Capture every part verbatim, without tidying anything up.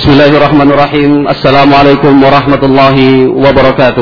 Bismillahirrahmanirrahim. Assalamualaikum warahmatullahi wabarakatuh.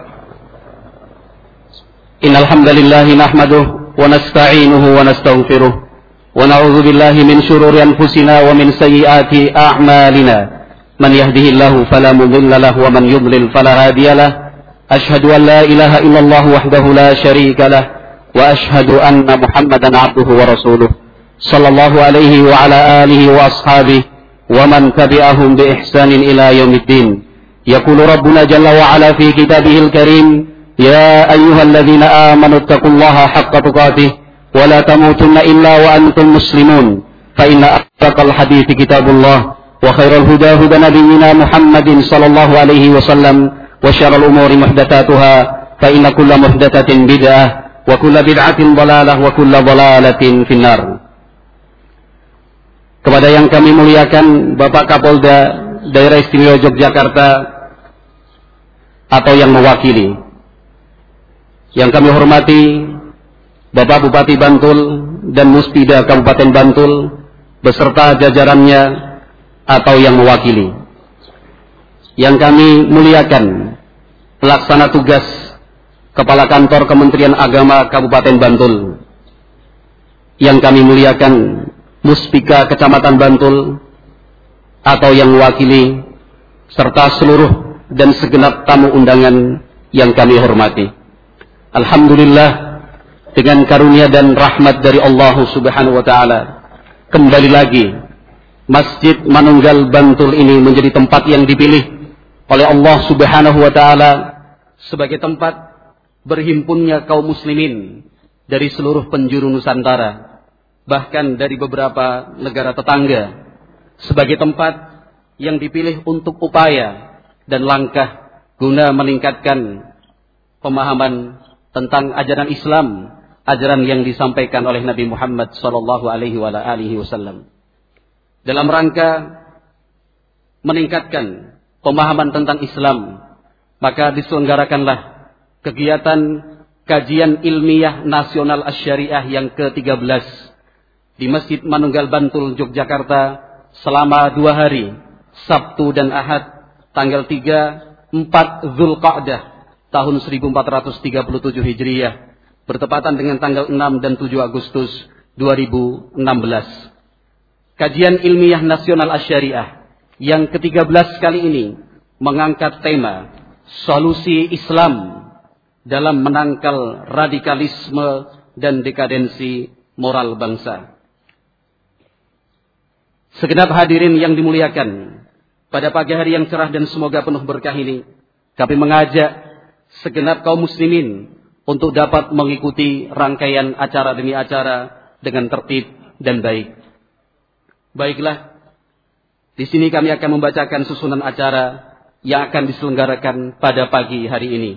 Innal hamdalillah nahmaduhu wa nasta'inuhu wa nastaghfiruh wa na'udzu billahi min shururi anfusina wa min sayyiati a'malina. Man yahdihillahu fala mudilla lahu wa man yudlil fala hadiya lahu. Ashhadu an la ilaha illallah wahdahu la syarika lahu wa ashhadu anna Muhammadan 'abduhu wa rasuluh. Sallallahu alaihi wa ala alihi wa ashabihi ومن تبعهم بإحسان إلى يوم الدين. يقول ربنا جل وعلا في كتابه الكريم: يا أيها الذين آمنوا اتقوا الله حق تقاته ولا تموتن إلا وأنتم مسلمون فإن أصدق الحديث كتاب الله وخير الهدى هدى نبينا محمد صلى الله عليه وسلم وشر الأمور محدثاتها فإن كل محدثة بدعة وكل بدعة ضلالة وكل ضلالة في النار. Kepada yang kami muliakan Bapak Kapolda Daerah Istimewa Yogyakarta atau yang mewakili, yang kami hormati Bapak Bupati Bantul dan Muspida Kabupaten Bantul beserta jajarannya atau yang mewakili, yang kami muliakan pelaksana tugas Kepala Kantor Kementerian Agama Kabupaten Bantul, yang kami muliakan Muspika Kecamatan Bantul atau yang mewakili, serta seluruh dan segenap tamu undangan yang kami hormati. Alhamdulillah, dengan karunia dan rahmat dari Allah Subhanahu wa taala, kembali lagi Masjid Manunggal Bantul ini menjadi tempat yang dipilih oleh Allah Subhanahu wa taala sebagai tempat berhimpunnya kaum muslimin dari seluruh penjuru Nusantara, bahkan dari beberapa negara tetangga, sebagai tempat yang dipilih untuk upaya dan langkah guna meningkatkan pemahaman tentang ajaran Islam, ajaran yang disampaikan oleh Nabi Muhammad sallallahu alaihi wasallam, dalam rangka meningkatkan pemahaman tentang Islam. Maka diselenggarakanlah kegiatan kajian ilmiah nasional asy-syariah yang ke tiga belas di Masjid Manunggal Bantul, Yogyakarta selama dua hari, Sabtu dan Ahad, tanggal tiga, empat Zulqa'dah tahun seribu empat ratus tiga puluh tujuh Hijriah, bertepatan dengan tanggal enam dan tujuh Agustus dua ribu enam belas. Kajian ilmiah nasional asy-syariah yang ke tiga belas kali ini mengangkat tema solusi Islam dalam menangkal radikalisme dan dekadensi moral bangsa. Segenap hadirin yang dimuliakan, pada pagi hari yang cerah dan semoga penuh berkah ini, kami mengajak segenap kaum muslimin untuk dapat mengikuti rangkaian acara demi acara dengan tertib dan baik. Baiklah, di sini kami akan membacakan susunan acara yang akan diselenggarakan pada pagi hari ini.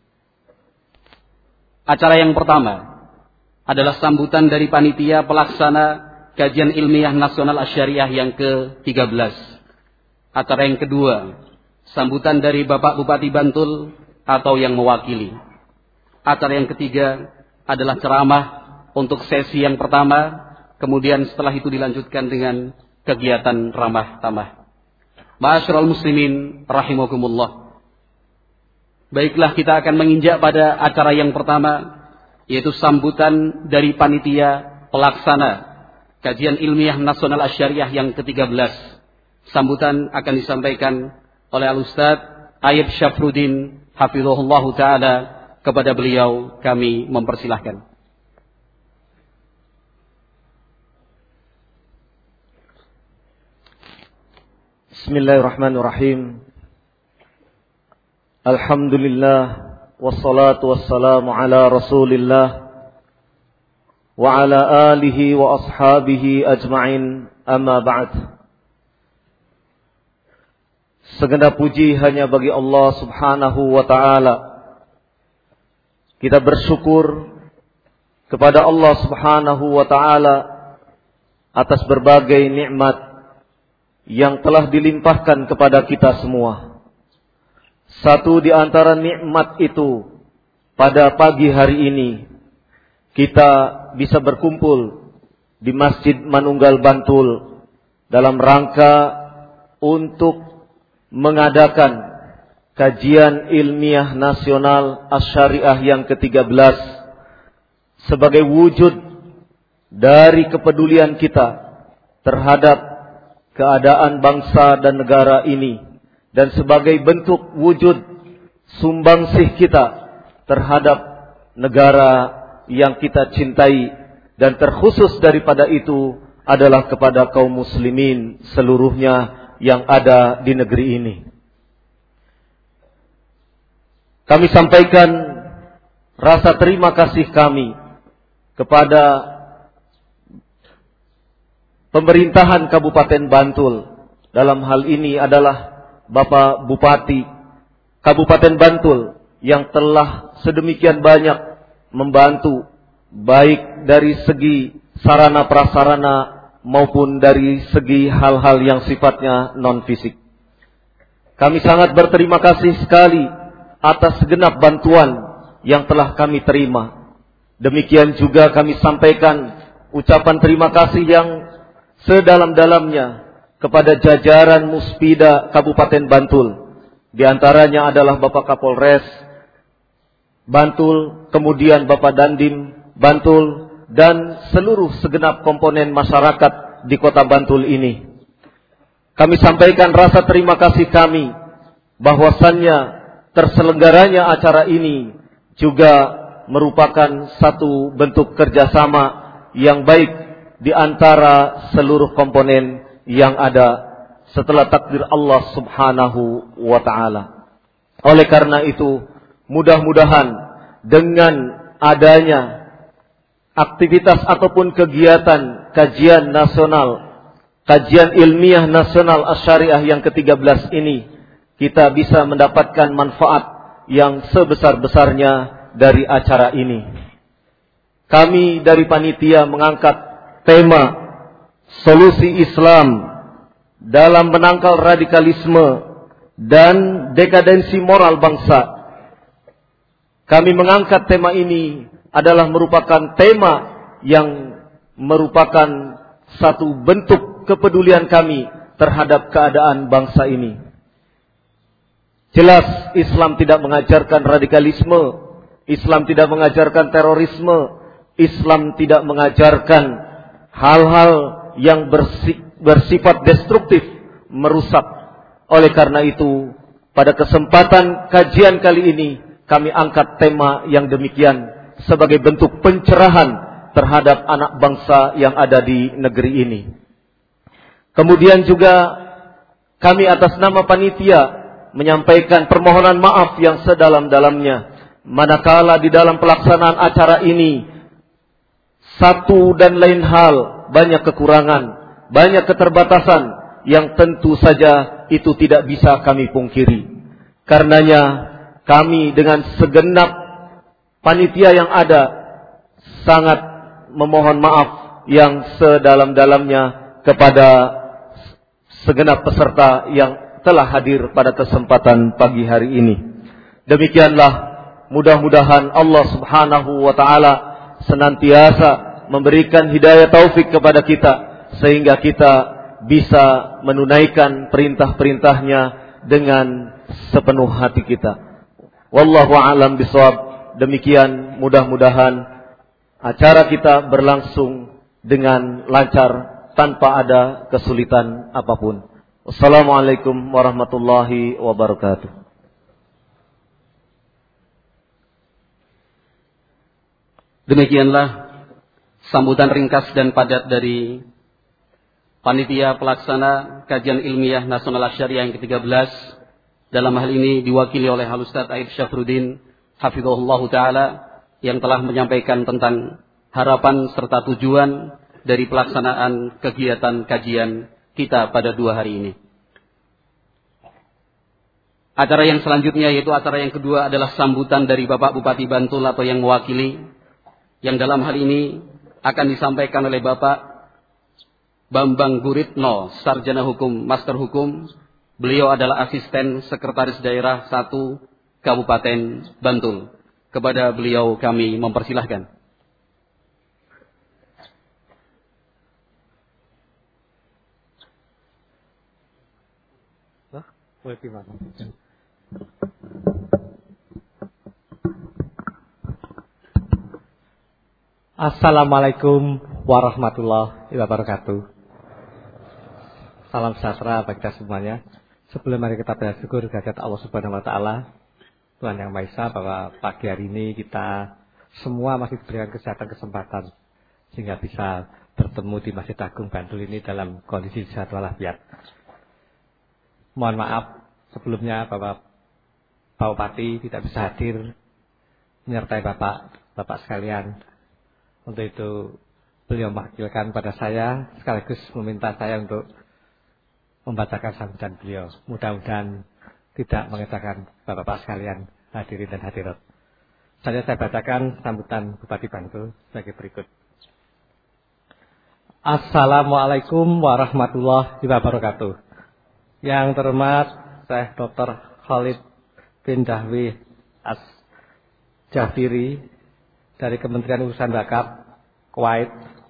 Acara yang pertama adalah sambutan dari panitia pelaksana kajian ilmiah nasional asy-syariah yang ke tiga belas. Acara yang kedua, sambutan dari Bapak Bupati Bantul atau yang mewakili. Acara yang ketiga adalah ceramah untuk sesi yang pertama, kemudian setelah itu dilanjutkan dengan kegiatan ramah tamah. Ma'asyiral muslimin rahimakumullah. Baiklah, kita akan menginjak pada acara yang pertama, yaitu sambutan dari panitia pelaksana kajian ilmiah nasional asy-syariah yang ke tiga belas. Sambutan akan disampaikan oleh Al-Ustaz Ayub Syafruddin hafizahullahu taala. Kepada beliau kami mempersilahkan. Bismillahirrahmanirrahim. Alhamdulillah wassalatu wassalamu ala Rasulillah wa ala alihi wa ashabihi ajma'in, amma ba'd. Segenap puji hanya bagi Allah Subhanahu wa ta'ala. Kita bersyukur kepada Allah Subhanahu wa ta'ala atas berbagai nikmat yang telah dilimpahkan kepada kita semua. Satu di antara nikmat itu, pada pagi hari ini kita bisa berkumpul di Masjid Manunggal Bantul dalam rangka untuk mengadakan kajian ilmiah nasional Asy-Syariah yang ketiga belas sebagai wujud dari kepedulian kita terhadap keadaan bangsa dan negara ini, dan sebagai bentuk wujud sumbangsih kita terhadap negara yang kita cintai, dan terkhusus daripada itu adalah kepada kaum muslimin seluruhnya yang ada di negeri ini. Kami sampaikan rasa terima kasih kami kepada pemerintahan Kabupaten Bantul. Dalam hal ini adalah Bapak Bupati Kabupaten Bantul yang telah sedemikian banyak membantu, baik dari segi sarana prasarana maupun dari segi hal-hal yang sifatnya non-fisik. Kami sangat berterima kasih sekali atas segenap bantuan yang telah kami terima. Demikian juga kami sampaikan ucapan terima kasih yang sedalam-dalamnya kepada jajaran Muspida Kabupaten Bantul. Di antaranya adalah Bapak Kapolres Bantul, kemudian Bapak Dandim Bantul, dan seluruh segenap komponen masyarakat di kota Bantul ini. Kami sampaikan rasa terima kasih kami bahwasannya terselenggaranya acara ini juga merupakan satu bentuk kerjasama yang baik di antara seluruh komponen yang ada setelah takdir Allah Subhanahu wa ta'ala. Oleh karena itu, mudah-mudahan dengan adanya aktivitas ataupun kegiatan kajian nasional, kajian ilmiah nasional Asy-Syariah yang ketiga belas ini, kita bisa mendapatkan manfaat yang sebesar-besarnya dari acara ini. Kami dari panitia mengangkat tema solusi Islam dalam menangkal radikalisme dan dekadensi moral bangsa. Kami mengangkat tema ini adalah merupakan tema yang merupakan satu bentuk kepedulian kami terhadap keadaan bangsa ini. Jelas Islam tidak mengajarkan radikalisme, Islam tidak mengajarkan terorisme, Islam tidak mengajarkan hal-hal yang bersifat destruktif, merusak. Oleh karena itu, pada kesempatan kajian kali ini, kami angkat tema yang demikian sebagai bentuk pencerahan terhadap anak bangsa yang ada di negeri ini. Kemudian juga kami atas nama panitia menyampaikan permohonan maaf yang sedalam-dalamnya manakala di dalam pelaksanaan acara ini satu dan lain hal banyak kekurangan, banyak keterbatasan yang tentu saja itu tidak bisa kami pungkiri. Karenanya kami dengan segenap panitia yang ada sangat memohon maaf yang sedalam-dalamnya kepada segenap peserta yang telah hadir pada kesempatan pagi hari ini. Demikianlah, mudah-mudahan Allah Subhanahu wa ta'ala senantiasa memberikan hidayah taufik kepada kita sehingga kita bisa menunaikan perintah-perintahnya dengan sepenuh hati kita. Wallahu a'lam bishawab. Demikian, mudah-mudahan acara kita berlangsung dengan lancar tanpa ada kesulitan apapun. Wassalamualaikum warahmatullahi wabarakatuh. Demikianlah sambutan ringkas dan padat dari panitia pelaksana kajian ilmiah nasional Asy-Syariah yang ketiga belas. Dalam hal ini diwakili oleh Al Ustaz Aib Syafruddin hafizahullah taala yang telah menyampaikan tentang harapan serta tujuan dari pelaksanaan kegiatan kajian kita pada dua hari ini. Acara yang selanjutnya yaitu acara yang kedua adalah sambutan dari Bapak Bupati Bantul atau yang mewakili, yang dalam hal ini akan disampaikan oleh Bapak Bambang Guritno, Sarjana Hukum, Master Hukum. Beliau adalah Asisten Sekretaris Daerah satu Kabupaten Bantul. Kepada beliau kami mempersilahkan. Assalamualaikum warahmatullahi wabarakatuh. Salam sejahtera bagi kita semuanya. Sebelum mari kita bersyukur kehadirat Allah Subhanahu wa taala, Tuhan Yang Maha Esa, bahwa pagi hari ini kita semua masih diberikan kesehatan kesempatan sehingga bisa bertemu di Masjid Agung Bantul ini dalam kondisi sehat walafiat. Mohon maaf sebelumnya Bapak Pak Bupati tidak bisa hadir menyertai Bapak Bapak sekalian. Untuk itu beliau mewakilkan pada saya sekaligus meminta saya untuk membacakan sambutan beliau. Mudah-mudahan tidak mengesakan Bapak-bapak sekalian hadirin dan hadirat. Saya saya bacakan sambutan Bupati Bantul sebagai berikut. Assalamualaikum warahmatullahi wabarakatuh. Yang terhormat Syekh Doktor Khalid bin Dahwi As-Jafiri dari Kementerian Urusan Wakaf Kuwait.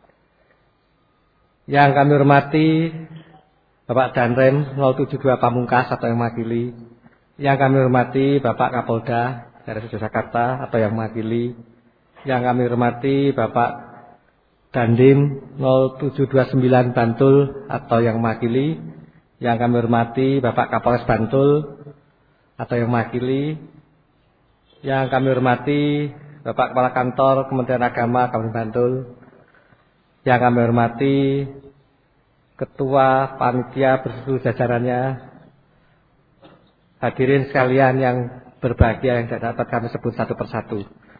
Yang kami hormati Bapak Danrem nol tujuh dua Pamungkas atau yang mewakili. Yang kami hormati Bapak Kapolda dari Yogyakarta atau yang mewakili. Yang kami hormati Bapak Dandim nol tujuh dua sembilan Bantul atau yang mewakili. Yang kami hormati Bapak Kapolres Bantul atau yang mewakili. Yang kami hormati Bapak Kepala Kantor Kementerian Agama Kabupaten Bantul. Yang kami hormati Ketua Panitia beserta jajarannya, hadirin sekalian yang berbahagia yang tidak dapat kami sebut satu persatu.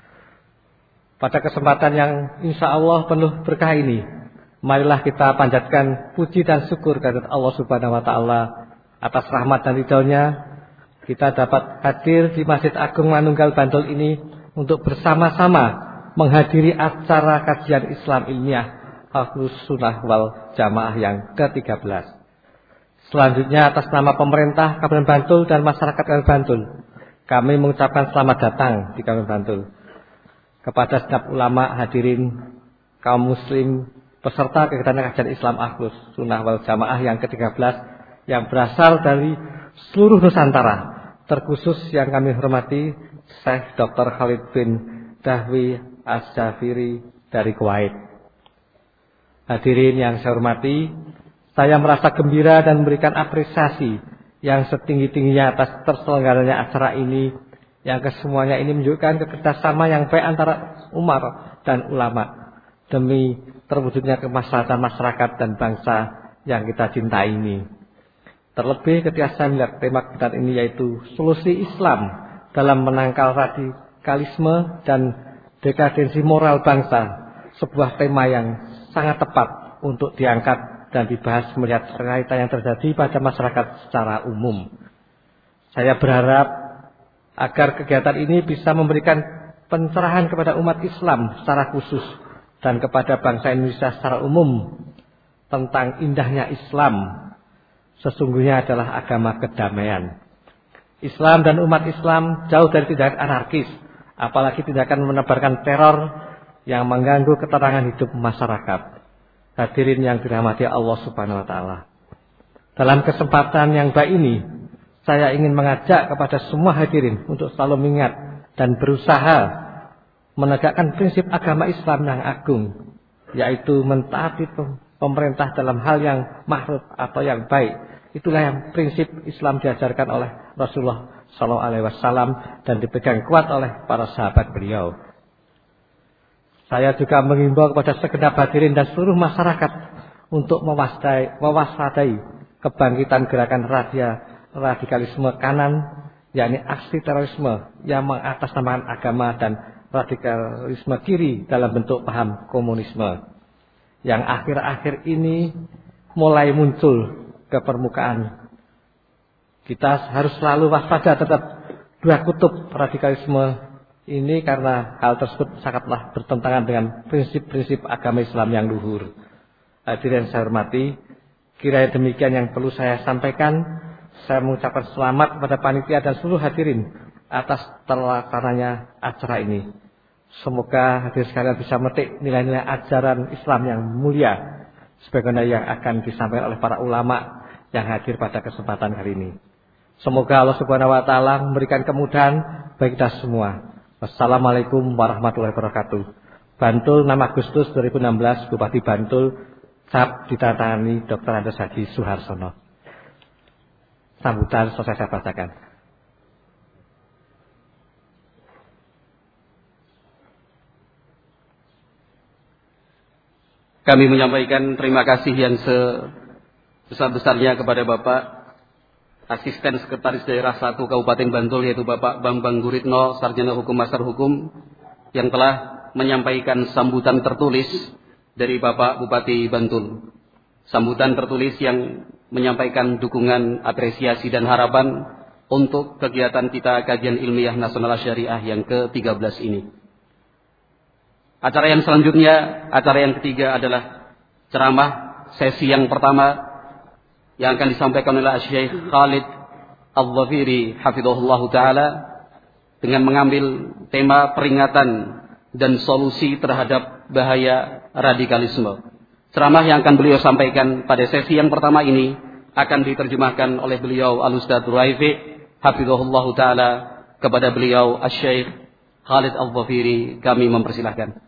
Pada kesempatan yang insya Allah penuh berkah ini, marilah kita panjatkan puji dan syukur kepada Allah Subhanahu Wa Taala atas rahmat dan ridhonya. Kita dapat hadir di Masjid Agung Manunggal Bantul ini untuk bersama-sama menghadiri acara kajian Islam ilmiah Ahlus Sunnah wal Jamaah yang ke tiga belas. Selanjutnya atas nama pemerintah Kabupaten Bantul dan masyarakat Kabupaten Bantul, kami mengucapkan selamat datang di Kabupaten Bantul. Kepada setiap ulama, hadirin, kaum muslim, peserta kegiatan kajian Islam Ahlus Sunnah wal Jamaah yang ke tiga belas yang berasal dari seluruh Nusantara, terkhusus yang kami hormati Syekh Doktor Khalid bin Dahwi As-Jafiri dari Kuwait. Hadirin yang saya hormati, saya merasa gembira dan memberikan apresiasi yang setinggi-tingginya atas terselenggaranya acara ini, yang kesemuanya ini menunjukkan kerjasama yang baik antara umat dan ulama demi terwujudnya kemaslahatan masyarakat dan bangsa yang kita cintai ini. Terlebih ketika saya melihat tema kita ini, yaitu solusi Islam dalam menangkal radikalisme dan dekadensi moral bangsa, sebuah tema yang sangat tepat untuk diangkat dan dibahas melihat realita yang terjadi pada masyarakat secara umum. Saya berharap agar kegiatan ini bisa memberikan pencerahan kepada umat Islam secara khusus dan kepada bangsa Indonesia secara umum tentang indahnya Islam. Sesungguhnya adalah agama kedamaian. Islam dan umat Islam jauh dari tindakan anarkis, apalagi tindakan menebarkan teror yang mengganggu ketenangan hidup masyarakat. Hadirin yang dirahmati Allah Subhanahu Wa Taala. Dalam kesempatan yang baik ini, saya ingin mengajak kepada semua hadirin untuk selalu mengingat dan berusaha menegakkan prinsip agama Islam yang agung, yaitu mentaati pemerintah dalam hal yang ma'ruf atau yang baik. Itulah yang prinsip Islam diajarkan oleh Rasulullah Shallallahu Alaihi Wasallam dan dipegang kuat oleh para sahabat beliau. Saya juga mengimbau kepada segenap hadirin dan seluruh masyarakat untuk mewaspadai, mewaspadai kebangkitan gerakan radia, radikalisme kanan, yakni aksi terorisme yang mengatasnamakan agama, dan radikalisme kiri dalam bentuk paham komunisme yang akhir-akhir ini mulai muncul ke permukaan. Kita harus selalu waspada terhadap dua kutub radikalisme ini, karena hal tersebut sangatlah bertentangan dengan prinsip-prinsip agama Islam yang luhur. Hadirin saya hormati, kiranya demikian yang perlu saya sampaikan. Saya mengucapkan selamat kepada panitia dan seluruh hadirin atas terlaksananya acara ini. Semoga hadirin sekalian bisa memetik nilai-nilai ajaran Islam yang mulia sebagaimana yang akan disampaikan oleh para ulama yang hadir pada kesempatan hari ini. Semoga Allah Subhanahu wa taala memberikan kemudahan bagi kita semua. Wassalamualaikum warahmatullahi wabarakatuh. Bantul enam Agustus dua ribu enam belas, Bupati Bantul, cap ditandatangani Doktor Andes Haji Suharsono. Sambutan selesai saya bacakan. Kami menyampaikan terima kasih yang sebesar-besarnya kepada Bapak Asisten Sekretaris Daerah satu Kabupaten Bantul, yaitu Bapak Bambang Guritno, Sarjana Hukum Master Hukum, yang telah menyampaikan sambutan tertulis dari Bapak Bupati Bantul. Sambutan tertulis yang menyampaikan dukungan, apresiasi dan harapan untuk kegiatan kita Kajian Ilmiah Nasional Syariah yang ke tiga belas ini. Acara yang selanjutnya, acara yang ketiga adalah ceramah sesi yang pertama yang akan disampaikan oleh Syekh Khalid Al-Dhafiri hafizahullah taala dengan mengambil tema peringatan dan solusi terhadap bahaya radikalisme. Ceramah yang akan beliau sampaikan pada sesi yang pertama ini akan diterjemahkan oleh beliau Al-Ustadz Raifi hafizahullah taala. Kepada beliau Syekh Khalid Al-Dhafiri kami mempersilahkan.